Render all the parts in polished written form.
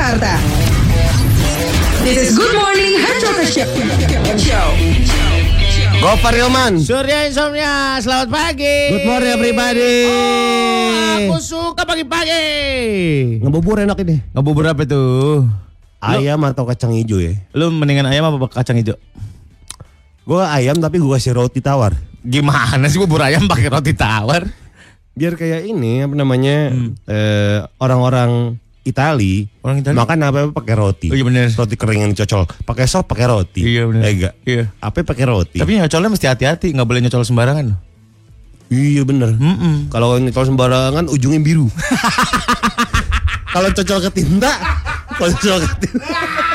Jakarta. This is Good Morning Hard Rock Show. Gopar Hilman, Surya Insomnia, selamat pagi. good morning everybody. Aku suka pagi-pagi. Ngebubur enak ini. Ngebubur apa tuh? Ayam atau kacang hijau ya? Lu mendingan ayam apa kacang hijau? Gue ayam tapi gue kasih roti tawar. Gimana sih bubur ayam pakai roti tawar? Biar kayak ini apa namanya orang-orang Itali, Orang Itali? makan apa pakai roti. Oh iya bener. Roti kering yang dicocol. Pakai sop pakai roti. Iya bener. Enggak. Iya. Apa pakai roti? Tapi nyocolnya mesti hati-hati, nggak boleh nyocol sembarangan. Iya bener. Kalau nyocol sembarangan ujungnya biru. Kalau cocol ke tinta, kalau cocol ke tinta.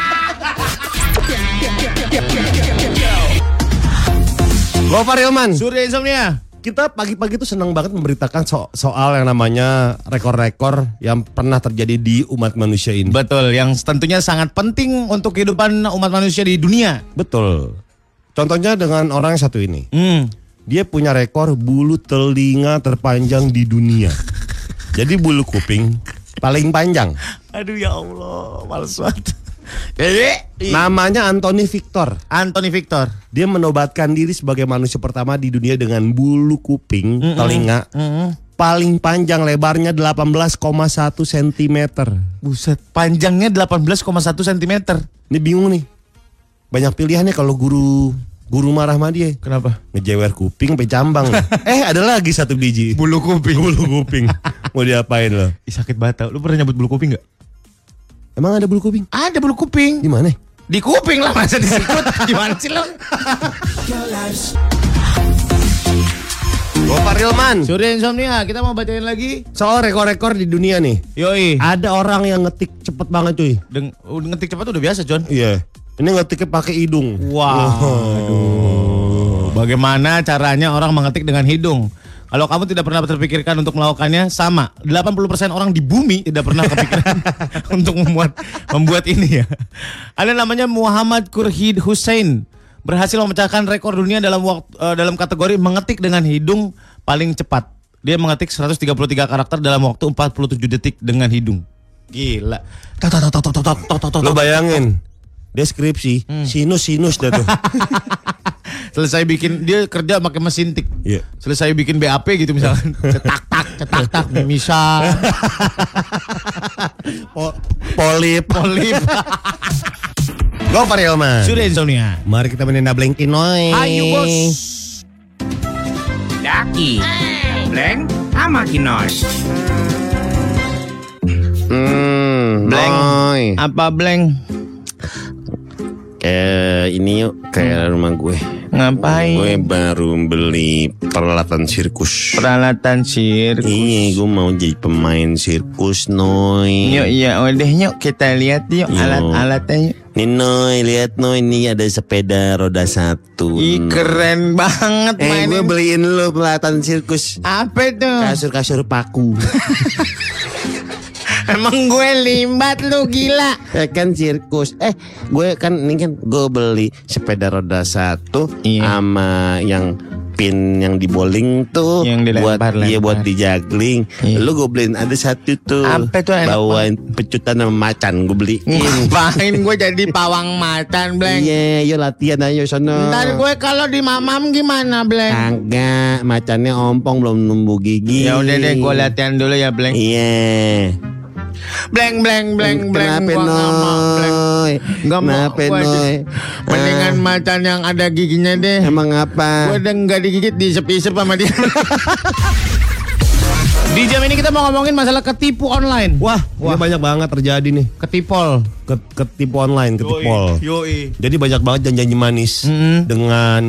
Gopar Hilman, Surya Insomnia. kita pagi-pagi tuh senang banget memberitakan soal yang namanya rekor-rekor yang pernah terjadi di umat manusia ini. Betul, yang tentunya sangat penting untuk kehidupan umat manusia di dunia. Betul. Contohnya dengan orang yang satu ini. Dia punya rekor bulu telinga terpanjang di dunia. Jadi bulu kuping paling panjang. Aduh ya Allah, males banget. Jadi Namanya Anthony Victor. Anthony Victor. Dia menobatkan diri sebagai manusia pertama di dunia dengan bulu kuping telinga paling panjang, lebarnya 18,1 cm. Buset, panjangnya 18,1 cm. Ini bingung nih. Banyak pilihannya kalau guru marah sama dia. Kenapa? Ngejewer kuping sampai jambang. Ada lagi satu biji. Bulu kuping. Bulu kuping. Mau diapain lo? Ih, sakit banget. Lu pernah nyebut bulu kuping gak? Emang ada bulu kuping? Ada bulu kuping. Di mana? Di kuping lah, masa disikut. Gimana sih lo? Gopar Hilman. Surya Insomnia, kita mau bacain lagi. Soal rekor-rekor di dunia nih. Yoi. Ada orang yang ngetik cepet banget cuy. Ngetik cepat udah biasa, John. Iya. Ini ngetiknya pakai hidung. Wow. Aduh. Bagaimana caranya orang mengetik dengan hidung? Kalau kamu tidak pernah terpikirkan untuk melakukannya, sama 80% orang di bumi tidak pernah kepikiran untuk membuat ini ya. Ada namanya Muhammad Kurhid Hussein, berhasil memecahkan rekor dunia dalam kategori mengetik dengan hidung paling cepat. Dia mengetik 133 karakter dalam waktu 47 detik dengan hidung. Gila. Lo bayangin. Deskripsi sinus dah tuh. Selesai bikin, dia kerja pakai mesin tik. Iya. Selesai bikin BAP gitu misalkan. cetak misal. Polip. Gopar Hilman. Sudah Insomnia. Mari kita mainin Blankin noy. Ayo bos. Daki, Bleng, sama Kinoy. Bleng. Noy. Apa Bleng? Ini yuk ke rumah gue. Ngapain? Gue baru beli peralatan sirkus. Peralatan sirkus. Iya, gue mau jadi pemain sirkus, Noy. Yuk, ya udah yuk kita lihat yuk alat-alatnya yuk. Nih Noy, lihat Noy, ini ada sepeda roda 1. Ih, keren banget Gue mainin. beliin lo peralatan sirkus. Apa tuh? Kasur-kasur paku. Emang gue limbat lu, gila. Ya kan sirkus. Gue kan ini kan gue beli sepeda roda 1 sama yang pin yang di bowling tuh, yang dilempar, buat di juggling. Lu gue beliin ada satu tuh. Apa tuh? Bawain pecutan sama macan gue beliin. Ngapain gue jadi pawang macan, Bleng? Iya, yuk latihan ayo sono. Ntar gue kalau di mamam gimana, Bleng? Kagak, macannya ompong belum numbuh gigi. Ya udah deh, gue latihan dulu ya, Bleng. Iya. Bleng. Kenapa Gua nggak mau, Bleng. Noy? Nggak mau, Kenapa gua Noy? mendingan macan yang ada giginya deh. Emang apa? Gue udah nggak digigit, diisep-isep sama dia. Di jam ini kita mau ngomongin masalah ketipu online. Wah, ini banyak banget terjadi nih. Ketipol. Ketipu online, ketipol. Yoi. Jadi banyak banget janji-janji manis dengan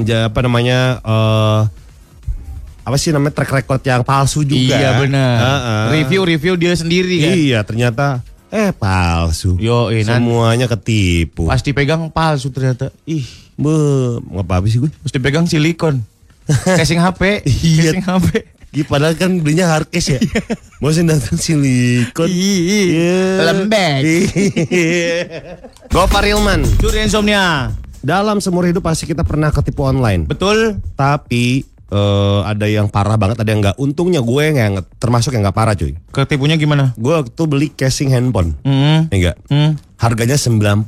apa sih namanya track record yang palsu juga. Iya benar. Review dia sendiri kan. Iya, ternyata palsu. Yoi, semuanya ketipu. Pas dipegang palsu ternyata. Ih, ngapa habis sih gue? Pas dipegang silikon. Casing HP. Iya. Casing HP. Padahal kan belinya hardcase ya. Maksudnya datang silikon. Lembek. Gopar Hilman. Surya Insomnia. Dalam seumur hidup pasti kita pernah ketipu online. Betul. Tapi ada yang parah banget, ada yang enggak. Untungnya gue yang termasuk yang enggak parah cuy. Ketipunya gimana? Gue waktu itu beli casing handphone. Enggak. Harganya 98.000.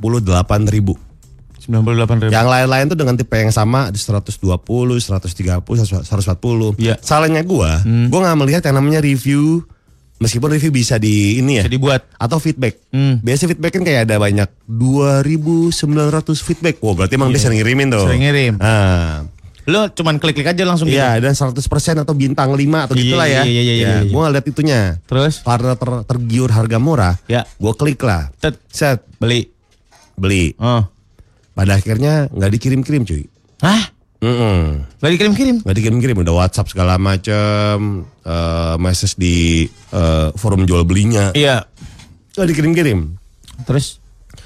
98.000. Yang lain-lain tuh dengan tipe yang sama di 120, 130, 140. Iya. Salahnya gue nggak melihat yang namanya review. Meskipun review bisa di ini ya, Bisa dibuat. atau feedback. Biasanya feedback kan kayak ada banyak 2.900 feedback. Wah, berarti emang dia sering ngirimin tuh. Sering ngirim. Nah, Lo cuman klik-klik aja langsung gitu. iya, dan 100% atau bintang 5 atau gitulah ya. Iya. Gue ngeliat itunya. Terus? Karena tergiur harga murah, Ya. gue klik lah. Tet. Set, Beli. beli. Pada akhirnya nggak dikirim-kirim cuy. Hah? Gak dikirim-kirim? Gak dikirim-kirim, udah WhatsApp segala macem, message di forum jual belinya. Iya. Gak dikirim-kirim. Terus?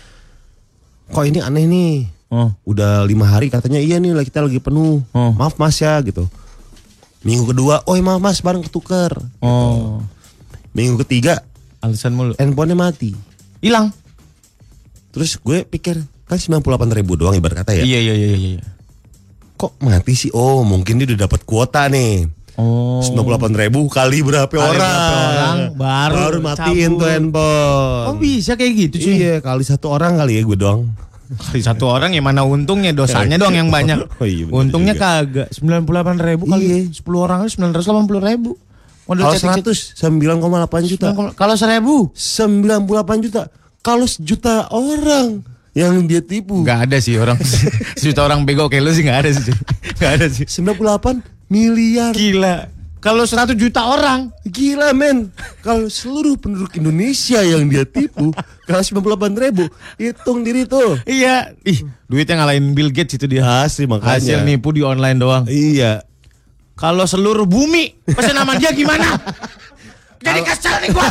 Kok ini aneh nih? Udah 5 hari katanya, iya nih kita lagi penuh. Maaf mas ya gitu. Minggu kedua, oh maaf mas barang ketuker. Gitu. Minggu ketiga, Alasan mulu. handphonenya mati. Hilang. Terus gue pikir, kan 98.000 doang ibarat kata ya. Iya. Kok mati sih? Oh mungkin dia udah dapat kuota nih. 98.000 kali berapa orang? Baru matiin tuh handphone. Oh bisa kayak gitu cuy? Iya, kali 1 orang kali ya gue doang. Kali 1 orang ya mana untungnya, dosanya doang yang banyak. Oh, iya, bener Untungnya juga. kagak. 98.000 kali Iya. 10 orang 980.000. Modal Kalau chatting 100 9,8 juta. Kalau 1000 98 juta. Kalau 1 juta orang yang dia tipu. nggak ada sih orang. 1 juta orang bego kayak lu sih nggak ada sih cuy. Nggak ada sih. 98 miliar. Gila. Kalau 100 juta orang. Gila men. Kalau seluruh penduduk Indonesia yang dia tipu, kalau 98.000, hitung diri tuh. Iya. Ih, duitnya ngalahin Bill Gates itu dia. Asli makanya. Hasil nipu di online doang. Iya. Kalau seluruh bumi, pesen nama dia gimana? Jadi kesel nih gua.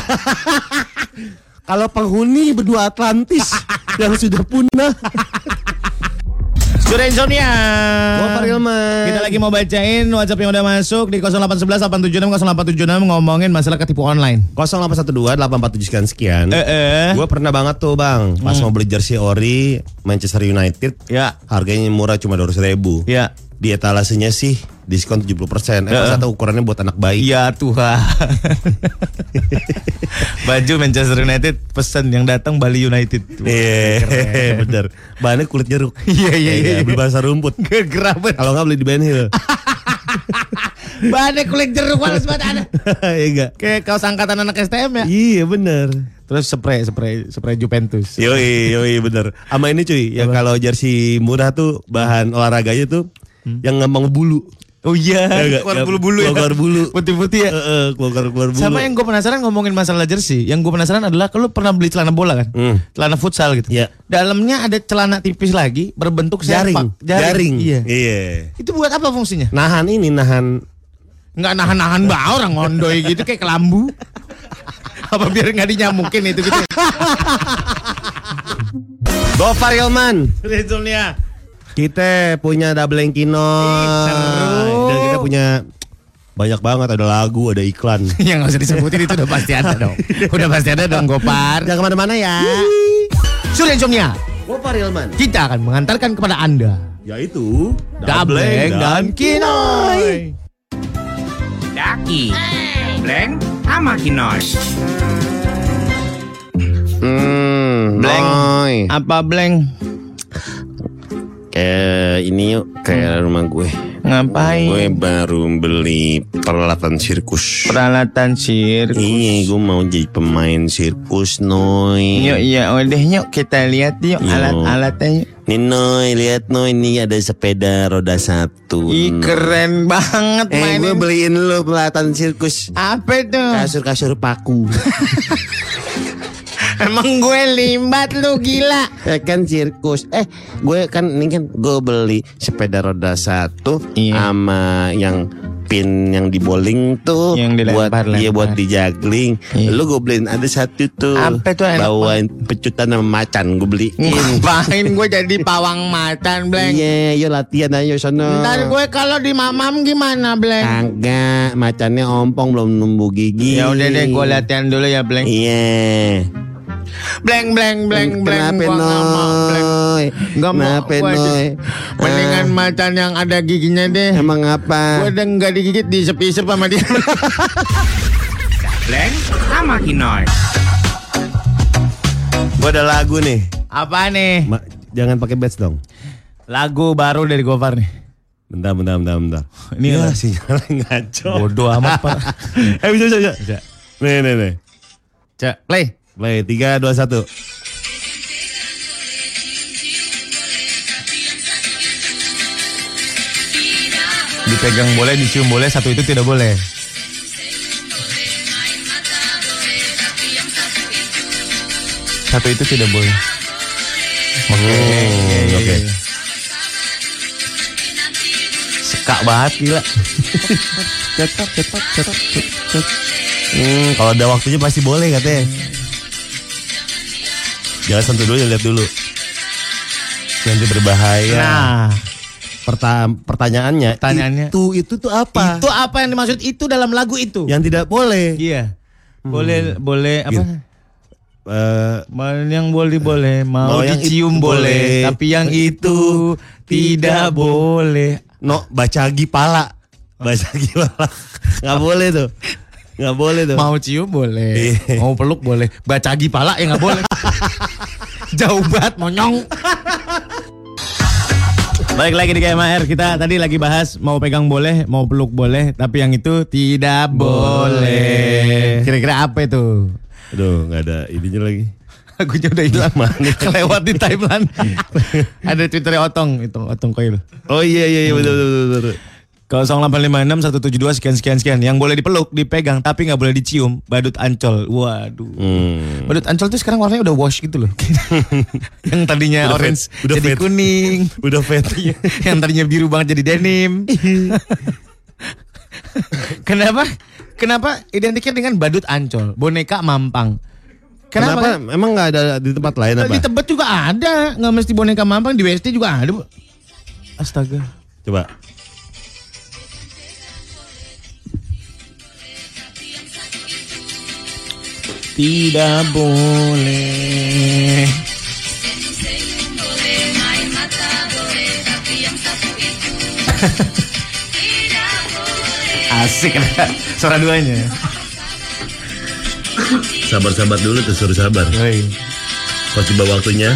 Kalau penghuni benua Atlantis yang sudah punah. Sudah insomnia. Gua Farilman. Kita lagi mau bacain WhatsApp yang udah masuk di 0811 876 0876 ngomongin masalah ketipu online. 0812 847 sekian. Gue pernah banget tuh bang, pas mau beli jersey ori Manchester United, Ya. harganya murah cuma 200.000. Ya. Di etalasenya sih diskon 70%. Pas atau ukurannya buat anak bayi. Iya Tuhan. Baju Manchester United pesan yang datang Bali United. Iya, bener. Bahannya kulit jeruk. Iya. Beli bahasa rumput. Gerabet. Kalau nggak beli di Ben Hill. Bahannya kulit jeruk males banget ada. Iya enggak? Kayak kaos angkatan anak STM ya. Iya bener. Terus spray Juventus. Yoi bener. Sama ini cuy, yang kalau jersey murah tuh bahan olahraganya tuh yang ngembang bulu. Oh iya, Ya, keluar bulu-bulu ya. Keluar bulu. Putih-putih ya. Keluar bulu. Sama yang gue penasaran ngomongin masalah jersey. Yang gue penasaran adalah kalau pernah beli celana bola kan, celana futsal gitu. Iya. Dalamnya ada celana tipis lagi berbentuk jaring. serpak. Jaring. Iya. Itu buat apa fungsinya? Nahan. Nggak nahan bah orang ngondoy gitu kayak kelambu. Apa biar nggak dinyamukin itu gitu? Gofar Hilman. Resulnya. Kita punya Dableng Kinoy. Dan kita punya banyak banget, ada lagu, ada iklan. Yang nggak usah disebutin itu udah pasti ada dong. Udah pasti ada dong Gopar. Jangan kemana-mana ya. Sudah insomnia. Gofar Hilman. Kita akan mengantarkan kepada Anda Yaitu Dableng dan Kinoy. Daki, Bleng, sama Kinoy. Bleng. Noy. Apa Bleng? Ini yuk ke rumah gue. Ngapain? Gue baru beli peralatan sirkus. Peralatan sirkus. Iya, gue mau jadi pemain sirkus, Noy. Yuk, ya udah yuk kita lihat yuk alat-alatnya. Nih Noy, lihat Noy, ini ada sepeda roda 1. Ih keren banget gue mainin. beliin lu peralatan sirkus. Apa itu? Kasur-kasur paku. Emang gue limbat lu gila. Kan sirkus. Gue kan ini kan gue beli sepeda roda 1 Iya. sama yang pin yang di bowling tuh, Yang dilempar-lempar. buat di juggling. Iya. Lu gue beliin ada 1 tuh. Apa tuh enak bawain pecutan sama macan gue beliin. Ngapain gue jadi pawang macan Bleng? Iya, yuk latihan ayo sono. Ntar gue kalau di mamam gimana Bleng? Kagak, macannya ompong belum numbuh gigi. Ya udah deh gue latihan dulu ya Bleng. Iya. Bleng. Kenapa Gua nggak mau, Bleng. Noy? Nggak mau, Kenapa gua aja. Noy? Mendingan macan yang ada giginya deh. Emang apa? Gua udah nggak digigit, diisep-isep sama dia. Bleng sama Kinoy. Gua ada lagu nih. Apa nih? Jangan pakai badge dong. Lagu baru dari Gofar nih. Bentar. Ini ya, lah. sinyalnya ngaco. Bodoh amat Pak. Bisa. Bisa. Nih. Cek, play. Play 3, 2, 1. Dipegang boleh, dicium boleh, satu itu tidak boleh. Satu itu tidak boleh. Oke. Sekak banget gila. Cetak. Kalau ada waktunya pasti boleh katanya. Jangan sentuh dulu, lihat dulu. Nanti berbahaya. Nah, Pertanyaannya, itu tuh apa? itu apa yang dimaksud itu dalam lagu itu? Yang tidak boleh. Iya. Boleh apa? Gitu. Yang boleh, mau yang dicium itu boleh, tapi yang itu tidak boleh. No, bacagi pala. Nggak boleh tuh. Mau cium boleh, Iya. mau peluk boleh, bacagi pala ya nggak boleh. Jauh banget, monyong. Balik lagi di KMR, kita tadi lagi bahas mau pegang boleh, mau peluk boleh, tapi yang itu tidak boleh. Kira-kira apa itu? Aduh, nggak ada ininya lagi. Lagunya udah hilang, kelewat di timeline. Ada Twitternya Otong Koil. Oh iya betul. 0856 172 sekian. Yang boleh dipeluk, dipegang, tapi nggak boleh dicium. Badut Ancol. Waduh. Badut Ancol tuh sekarang warnanya udah wash gitu loh. Yang tadinya Udah orange fade. Udah jadi fade. kuning. Udah fat. Yang tadinya biru banget jadi denim. Kenapa identiknya dengan badut Ancol, boneka Mampang? Kenapa? Emang nggak ada di tempat lain apa? Di Tebet juga ada, nggak mesti boneka Mampang, di WST juga ada. Astaga. Coba. Tidak boleh. Asik kan suara duanya. Sabar dulu tuh, suruh sabar. Pas tiba waktunya.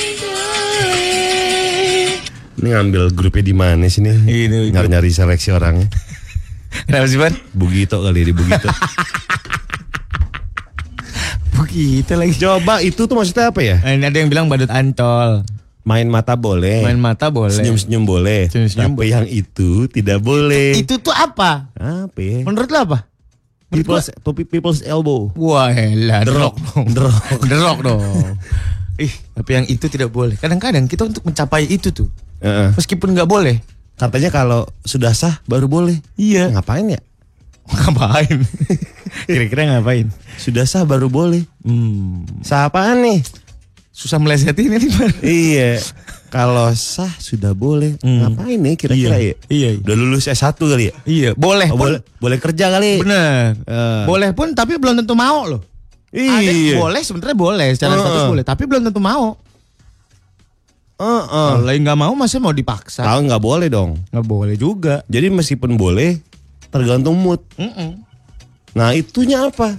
Ini ngambil grupnya di mana sih nih? Ini Nyari seleksi orangnya. Kenapa sih, Ban? Bugito kali di Bugito. Begitu lagi. Coba itu tuh maksudnya apa ya? Ini ada yang bilang badut Ancol. Main mata boleh. Main mata boleh. Senyum-senyum boleh. Senyum-senyum Tapi yang itu tidak boleh. Itu tuh apa? Apa ya? Menurut lo apa? People's elbow. Wah, elah, The Rock. The Rock dong. Tapi yang itu tidak boleh. Kadang-kadang kita untuk mencapai itu tuh, meskipun nggak boleh, katanya kalau sudah sah baru boleh. Iya. Ngapain ya? Ngapain? Kira-kira ngapain? Sudah sah baru boleh. Sah apaan nih? Susah melesetin ini, Bang. Iya. Kalau sah sudah boleh. Ngapain nih kira-kira ya? Iya. Udah lulus S1 kali ya? Iya, boleh. Oh, boleh kerja kali. Bener. Boleh pun tapi belum tentu mau loh. Iya. Ada boleh, sebenarnya boleh, secara status boleh, tapi belum tentu mau. Kalau lagi nggak mau, masa mau dipaksa? Tahu nggak boleh dong. Nggak boleh juga. Jadi meskipun boleh, tergantung mood. Nah itunya apa?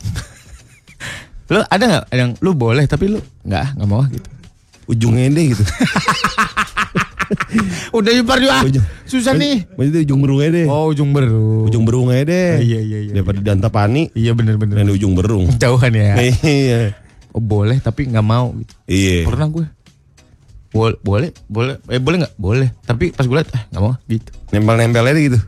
Lu ada nggak yang lu boleh tapi lu nggak mau gitu? Ujungnya deh gitu. Udah ipar juga. Susah nih. Maksudnya ujung berung aja deh. Oh, ujung berung. Ujung berung aja deh. Iya. Daripada di Antapani. Iya bener. Dan di ujung berung. Jauhan ya. Iya. Oh, boleh tapi nggak mau gitu. Iya. Pernah gue. Boleh. Boleh nggak? Boleh. Tapi pas gue liat, nggak mau gitu. Nempel-nempel aja gitu.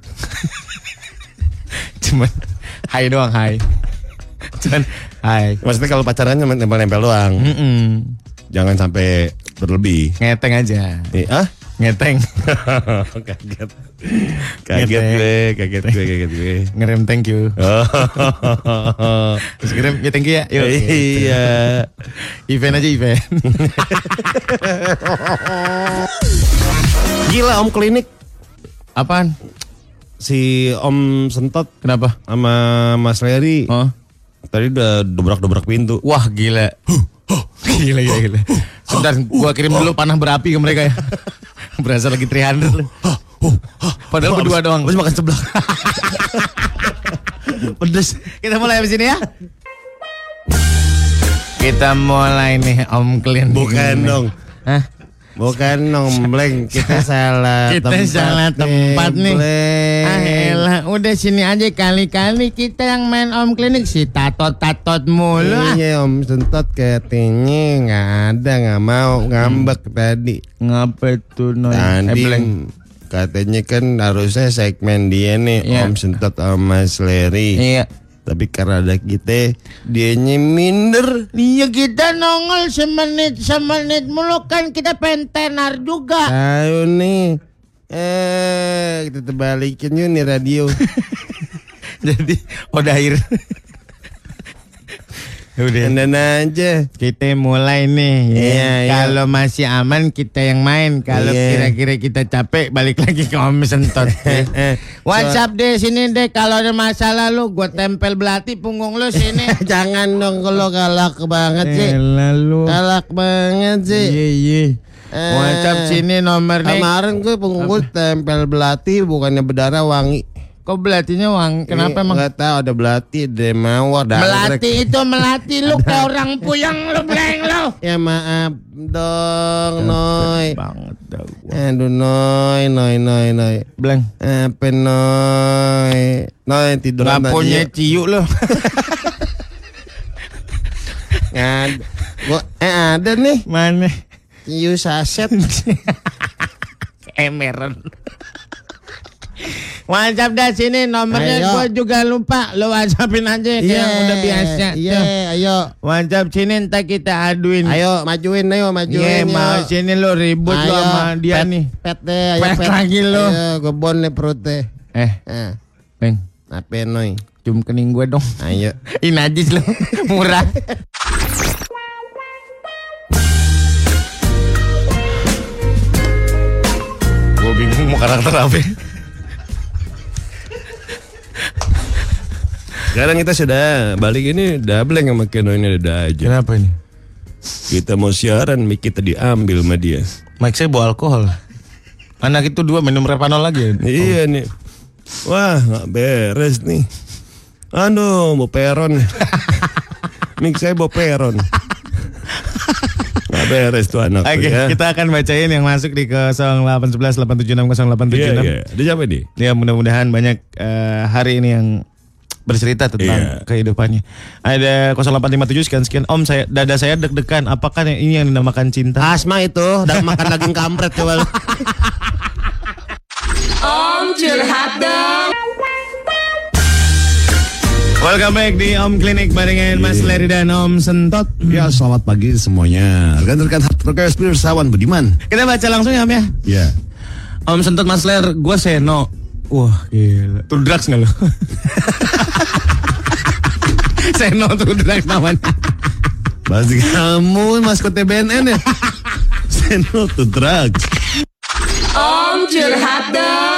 Cuman hai doang, hai. Cuman hai. Maksudnya kalau pacaran cuma nempel-nempel doang. Jangan sampai berlebih. Ngeteng aja. Ngeteng. Kaget gue. Ngerem thank you. Terus ngerem ya thank you ya. Yuk, Iya. Event aja event. Gila Om Klinik. Apaan? Si Om Sentot Kenapa? sama Mas Leri. Oh. Tadi udah dobrak-dobrak pintu. Wah gila. Gila. Sebentar, gua kirim dulu panah berapi ke mereka ya. Berasa lagi 300 lu. Padahal berdua doang. Habis makan seblak. Pedes. Kita mulai abis ini ya. Kita mulai nih Om Klin. Bukan dong. Hah? Bukan dong, Bleng. Kita salah Kita salah tempat nih. Elah, udah sini aja kali-kali kita yang main Om Klinik si tatot mulu. Iya Om Sentot katanya nggak ada, nggak mau ngambek tadi. Ngapa tuh Noy? Tadi katanya kan harusnya segmen dia nih Om Sentot sama Mas Leri. Iya. Tapi karena ada kita, dianya minder. Iya kita nongol semenit mulu kan kita pengen tenar juga. Ayo nih, kita terbalikin yuk nih radio. Jadi air. Udah aja. Kita mulai nih. Iya. Kalau masih aman kita yang main. Kalau kira-kira kita capek balik lagi ke Om Sentot. WhatsApp deh sini deh. Kalau ada masalah lu gue tempel belati punggung lu sini. Jangan dong kalau galak banget sih. Lalu. Galak banget sih. Iya. WhatsApp sini nomor nih. Kemarin gue punggung gue tempel belati bukannya berdarah wangi. Kok belatinya wangi? Kenapa emang? Gak tahu ada belati, ada mawar. Melati lu kayak orang puyeng lu Bleng lu. Ya maaf dong, Noy. Banget dah gua. Aduh, Noy. Bleng. Apa Noy? Noy tidur Gak punya ciu lu. Ada nih. Mana? Ciu saset. Emeran. WhatsApp dah sini nomornya gue juga lupa. Lo WhatsAppin aja kayak udah biasa. Iya, ayo. WhatsApp sini entar kita aduin. Ayo majuin. Iya, mau sini lo ribut lo sama dia nih. Pet deh, ayo pet lagi lo. Ayo, gebon nih perutnya. Beng. Apa Noy? Cium kening gue dong. Ayo. Ini najis lo. Murah. Gue bingung mau karakter apa. Sekarang kita sudah balik ini Bleng sama Keno ini ada aja. Kenapa ini? Kita mau siaran, mic kita diambil sama dia. Mic saya bawa alkohol. Anak itu 2 minum Repanol lagi. Iya nih. Wah gak beres nih. Aduh mau peron. Mic saya bawa peron. Gak beres tuh anak. Oke, ya. kita akan bacain yang masuk di 0811 876 0876. Iya. Ada siapa nih? Ya mudah-mudahan banyak hari ini yang bercerita tentang kehidupannya. Ada 0857 sekian. Om, dada saya deg-degan. Apakah ini yang dinamakan cinta? Asma itu, makan daging kampret coba. Om curhat dong. Welcome back di Om Klinik barengan Mas Leri dan Om Sentot. Ya, selamat pagi semuanya. Rekan-rekan Hardrockers Pirsawan Budiman. Kita baca langsung ya Om ya. Ya. Om Sentot, Mas Ler, gue Seno. Wah gila. Tuh drugs gak lo? Seno tuh drugs namanya. Pasti kamu maskotnya BNN ya. Seno tuh drugs. Om curhat dong.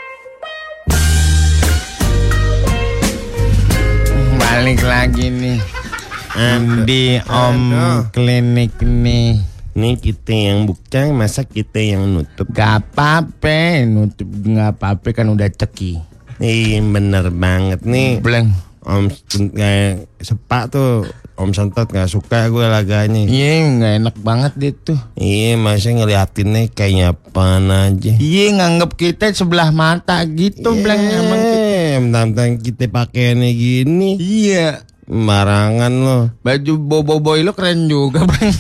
Balik lagi nih di Om Klinik nih. Ini kita yang bukcang, masa kita yang nutup? Gak apa-apa, nutup gak apa-apa kan udah ceki. Iya bener banget nih. Bleng. Om kayak sepak tuh Om Sentot gak suka gue laganya. Iya gak enak banget dia tuh. Iya masa ngeliatinnya kayak apaan aja. Iya nganggep kita sebelah mata gitu Bleng emang kita. Mentang-mentang kita pakaiannya gini. Iya. Marangan lo. Baju bobo-boy lo keren juga Bleng.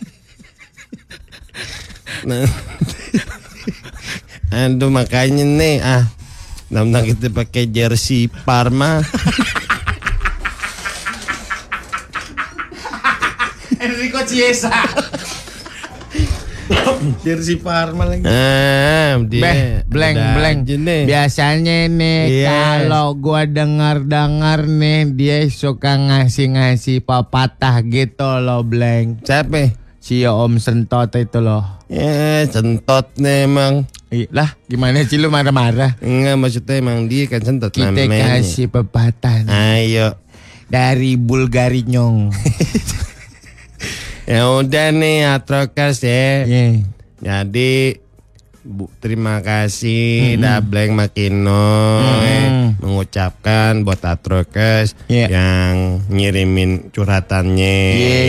Nah. Aduh makanya nih mentang kita pakai jersey Parma. Enrico Chiesa. Jersey Parma lagi. Bleng. Biasanya nih kalau gua dengar nih dia suka ngasih pepatah gitu loh Bleng. Siapa? Si Om Sentot itu loh. Sentot nih emang. Lah gimana sih lu marah-marah? Enggak maksudnya emang dia kan sentot kita namanya. kasih pepatah nih. Ayo. dari Bulgarinyong. Ya udah nih Atrokers ya. Yeah. Jadi terima kasih Dableng Makinoy mengucapkan buat Atrokers yang ngirimin curhatannya.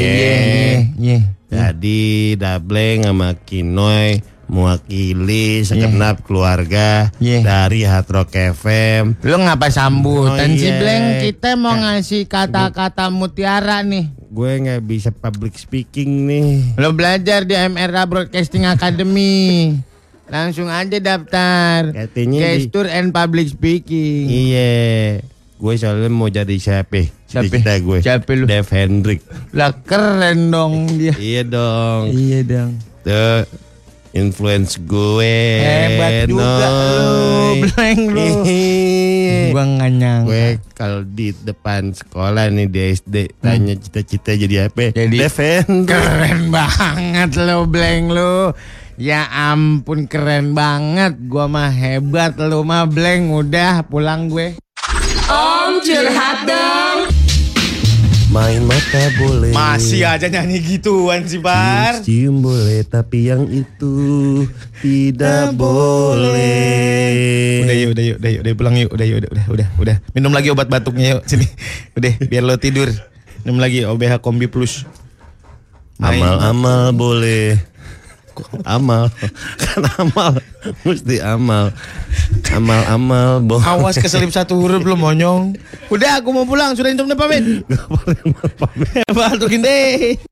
Jadi Dableng sama Kinoy mewakili segenap keluarga dari Hard Rock FM. Lu ngapa sambutan sih, iya. Bleng? Kita mau ngasih kata-kata mutiara nih. Gue nggak bisa public speaking nih. Lo belajar di MRA Broadcasting Academy. Langsung aja daftar. Katanya Gesture and Public Speaking. Iya. Gue soalnya mau jadi siapa? Cita-cita gue. Siapa lu? Dave Hendrik. Lah keren dong dia. Iya dong. Iya dong. Tuh influence gue. Hebat juga lu, Bleng lu. Gua nggak nyangka. Gue kalau di depan sekolah nih di SD tanya cita-cita jadi apa? Jadi Dave Hendrik. keren banget lo, Bleng lu. Ya ampun keren banget. Gua mah hebat, lu mah Bleng. Udah pulang gue. Om curhat dong. Main mata boleh. Masih aja nyanyi gituan sih, Bar. Cium boleh tapi yang itu tidak boleh. Udah pulang yuk. Udah. Minum lagi obat batuknya yuk sini. Udah, biar lo tidur. Minum lagi OBH Kombi Plus. Amal-amal boleh. Amal kan amal mesti amal boleh. Awas keselip satu huruf lo monyong. Udah aku mau pulang, sudah Intom pamit. Gak boleh pamit. Batukin deh.